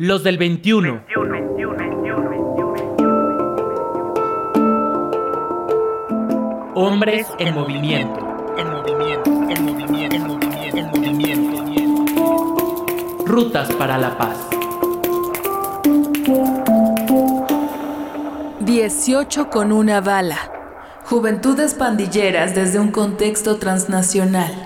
Los del 21. Hombres en movimiento. Rutas para la paz. 18 con una bala. Juventudes pandilleras desde un contexto transnacional.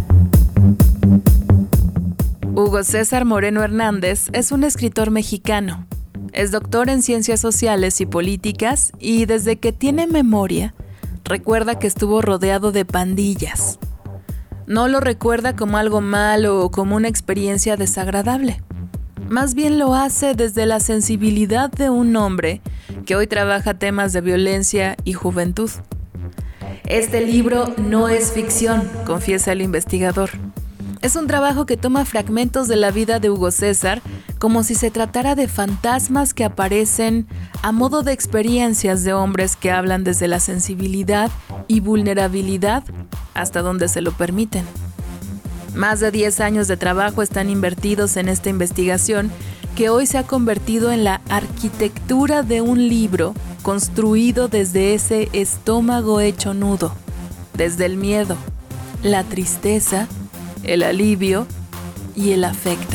Hugo César Moreno Hernández es un escritor mexicano. Es doctor en Ciencias Sociales y Políticas y desde que tiene memoria, recuerda que estuvo rodeado de pandillas. No lo recuerda como algo malo o como una experiencia desagradable. Más bien lo hace desde la sensibilidad de un hombre que hoy trabaja temas de violencia y juventud. Este libro no es ficción, confiesa el investigador. Es un trabajo que toma fragmentos de la vida de Hugo César como si se tratara de fantasmas que aparecen a modo de experiencias de hombres que hablan desde la sensibilidad y vulnerabilidad hasta donde se lo permiten. Más de 10 años de trabajo están invertidos en esta investigación que hoy se ha convertido en la arquitectura de un libro construido desde ese estómago hecho nudo, desde el miedo, la tristeza, el alivio y el afecto.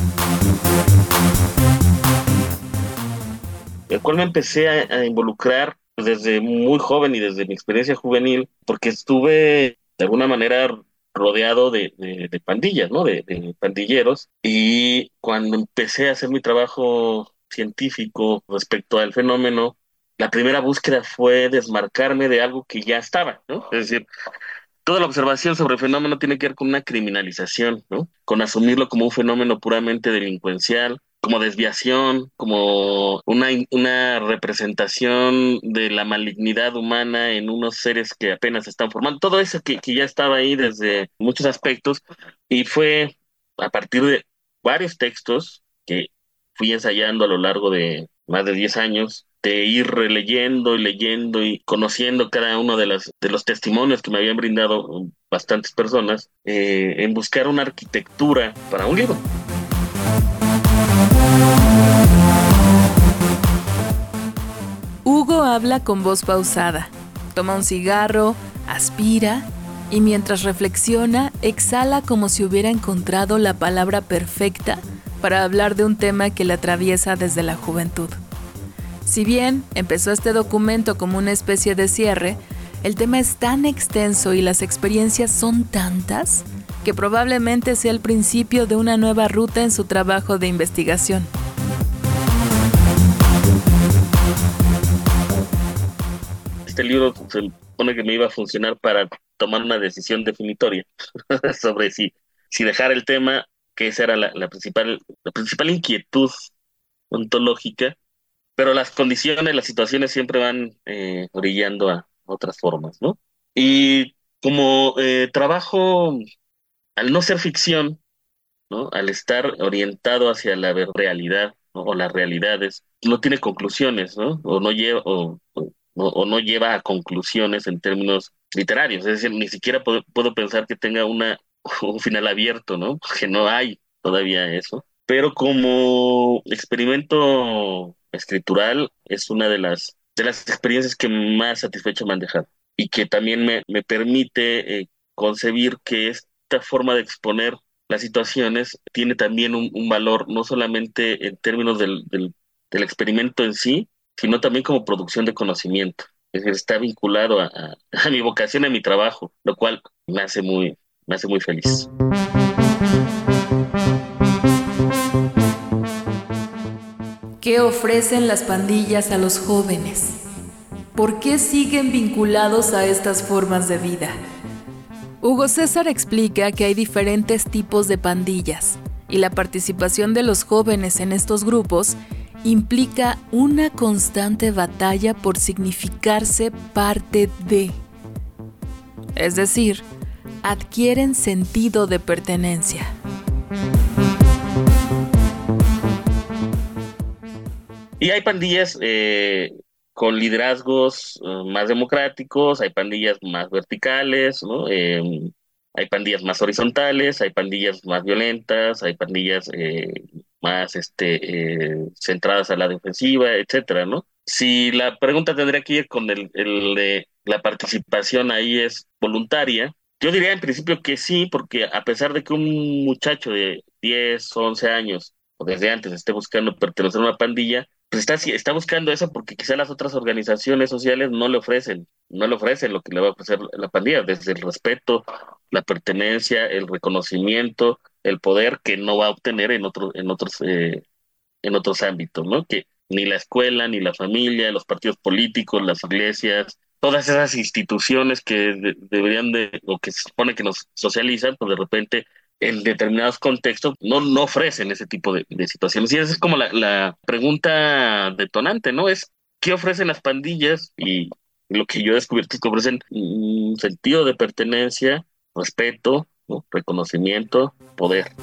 El cual me empecé a involucrar desde muy joven y desde mi experiencia juvenil, porque estuve de alguna manera rodeado de pandillas, ¿no? De pandilleros. Y cuando empecé a hacer mi trabajo científico respecto al fenómeno, la primera búsqueda fue desmarcarme de algo que ya estaba, ¿no? Es decir, toda la observación sobre el fenómeno tiene que ver con una criminalización, ¿no? Con asumirlo como un fenómeno puramente delincuencial, como desviación, como una representación de la malignidad humana en unos seres que apenas se están formando. Todo eso que ya estaba ahí desde muchos aspectos y fue a partir de varios textos que fui ensayando a lo largo de más de 10 años de ir releyendo y leyendo y conociendo cada uno de los testimonios que me habían brindado bastantes personas, en buscar una arquitectura para un libro. Hugo habla con voz pausada, toma un cigarro, aspira y mientras reflexiona, exhala como si hubiera encontrado la palabra perfecta para hablar de un tema que le atraviesa desde la juventud. Si bien empezó este documento como una especie de cierre, el tema es tan extenso y las experiencias son tantas que probablemente sea el principio de una nueva ruta en su trabajo de investigación. Este libro se supone que me iba a funcionar para tomar una decisión definitoria sobre si dejar el tema, que esa era la principal inquietud ontológica, pero las condiciones, las situaciones siempre van orillando a otras formas, ¿no? Y como trabajo, al no ser ficción, ¿no? Al estar orientado hacia la realidad, ¿no? O las realidades, no tiene conclusiones, ¿no? O no lleva a conclusiones en términos literarios, es decir, ni siquiera puedo pensar que tenga un final abierto, ¿no? Porque no hay todavía eso. Pero como experimento escritural es una de las experiencias que más satisfecho me han dejado y que también me permite concebir que esta forma de exponer las situaciones tiene también un valor, no solamente en términos del experimento en sí, sino también como producción de conocimiento. Es decir, está vinculado a mi vocación, a mi trabajo, lo cual me hace muy feliz. ¿Qué ofrecen las pandillas a los jóvenes? ¿Por qué siguen vinculados a estas formas de vida? Hugo César explica que hay diferentes tipos de pandillas y la participación de los jóvenes en estos grupos implica una constante batalla por significarse parte de. Es decir, adquieren sentido de pertenencia. Y hay pandillas con liderazgos más democráticos, hay pandillas más verticales, ¿no? Hay pandillas más horizontales, hay pandillas más violentas, hay pandillas más centradas a la defensiva, etcétera, ¿no? Si la pregunta tendría que ir con el de la participación ahí es voluntaria, yo diría en principio que sí, porque a pesar de que un muchacho de 10 o 11 años o desde antes esté buscando pertenecer a una pandilla, pues está buscando eso porque quizá las otras organizaciones sociales no le ofrecen lo que le va a ofrecer la pandilla, desde el respeto, la pertenencia, el reconocimiento, el poder que no va a obtener en otros ámbitos, ¿no? Que ni la escuela, ni la familia, los partidos políticos, las iglesias, todas esas instituciones que deberían o que se supone que nos socializan, pues de repente en determinados contextos no ofrecen ese tipo de situaciones. Y esa es como la pregunta detonante, ¿no? Es ¿qué ofrecen las pandillas? Y lo que yo he descubierto es que ofrecen un sentido de pertenencia, respeto, ¿no? Reconocimiento, poder.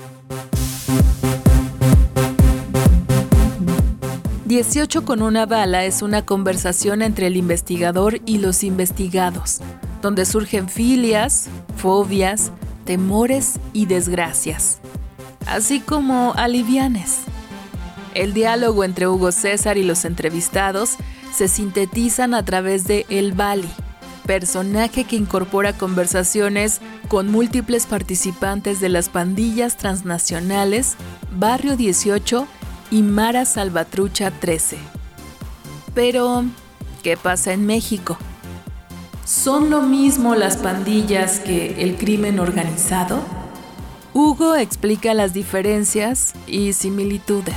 18 con una bala es una conversación entre el investigador y los investigados, donde surgen filias, fobias, temores y desgracias, así como alivianes. El diálogo entre Hugo César y los entrevistados se sintetizan a través de El Bali, personaje que incorpora conversaciones con múltiples participantes de las pandillas transnacionales Barrio 18 y Mara Salvatrucha 13. Pero, ¿qué pasa en México? ¿Son lo mismo las pandillas que el crimen organizado? Hugo explica las diferencias y similitudes.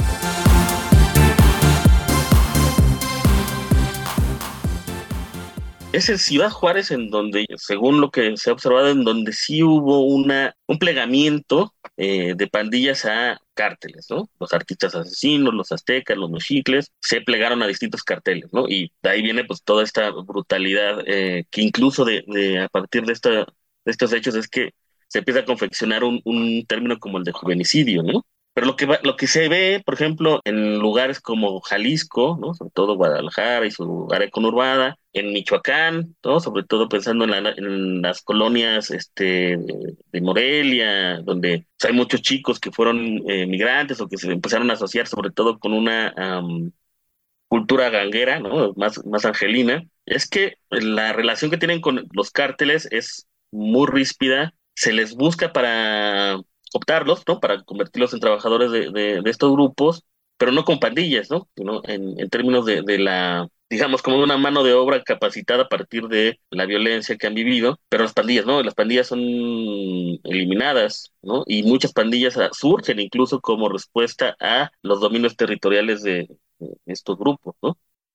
Es en Ciudad Juárez en donde, según lo que se ha observado, en donde sí hubo un plegamiento de pandillas a cárteles, ¿no? Los artistas asesinos, los aztecas, los mexicles, se plegaron a distintos carteles, ¿no? Y de ahí viene pues toda esta brutalidad que incluso a partir de estos hechos es que se empieza a confeccionar un término como el de juvenicidio, ¿no? Pero lo que se ve, por ejemplo, en lugares como Jalisco, ¿no? Sobre todo Guadalajara y su área conurbada, en Michoacán, ¿no? Sobre todo pensando en las colonias de Morelia, donde hay muchos chicos que fueron migrantes o que se empezaron a asociar sobre todo con una cultura ganguera, ¿no? Más angelina, es que la relación que tienen con los cárteles es muy ríspida, se les busca para optarlos, ¿no? Para convertirlos en trabajadores de estos grupos, pero no con pandillas, ¿no? Sino en términos digamos, como de una mano de obra capacitada a partir de la violencia que han vivido, pero las pandillas, ¿no? Las pandillas son eliminadas, ¿no? Y muchas pandillas surgen incluso como respuesta a los dominios territoriales de estos grupos, ¿no?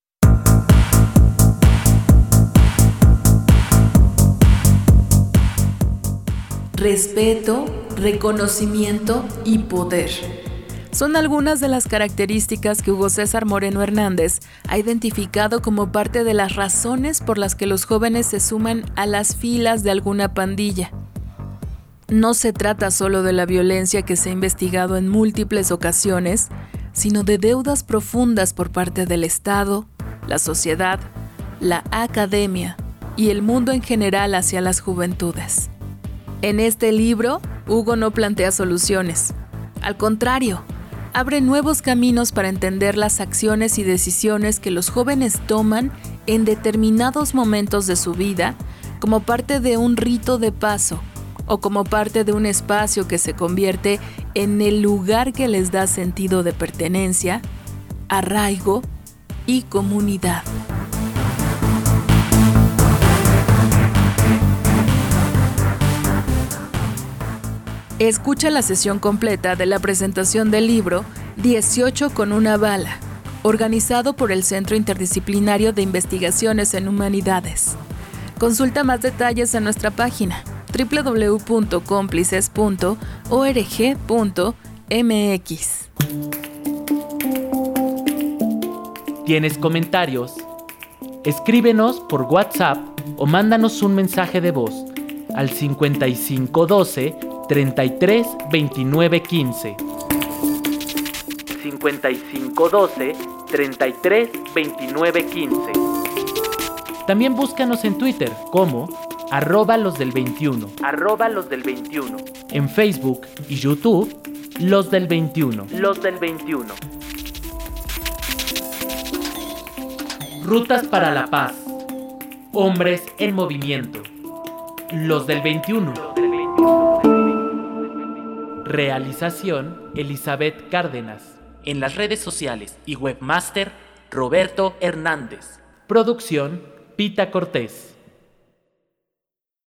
Respeto, reconocimiento y poder. Son algunas de las características que Hugo César Moreno Hernández ha identificado como parte de las razones por las que los jóvenes se suman a las filas de alguna pandilla. No se trata solo de la violencia que se ha investigado en múltiples ocasiones, sino de deudas profundas por parte del Estado, la sociedad, la academia y el mundo en general hacia las juventudes. En este libro, Hugo no plantea soluciones. Al contrario, abre nuevos caminos para entender las acciones y decisiones que los jóvenes toman en determinados momentos de su vida como parte de un rito de paso o como parte de un espacio que se convierte en el lugar que les da sentido de pertenencia, arraigo y comunidad. Escucha la sesión completa de la presentación del libro 18 con una bala, organizado por el Centro Interdisciplinario de Investigaciones en Humanidades. Consulta más detalles en nuestra página www.cómplices.org.mx. ¿Tienes comentarios? Escríbenos por WhatsApp o mándanos un mensaje de voz al 5512 33 29 15. 5512 33 29 15. También búscanos en Twitter como @losdel21. En Facebook y YouTube Los del 21. Los del 21. Rutas para la paz. Hombres en movimiento. Los del 21. Realización Elizabeth Cárdenas. En las redes sociales y webmaster Roberto Hernández. Producción Pita Cortés.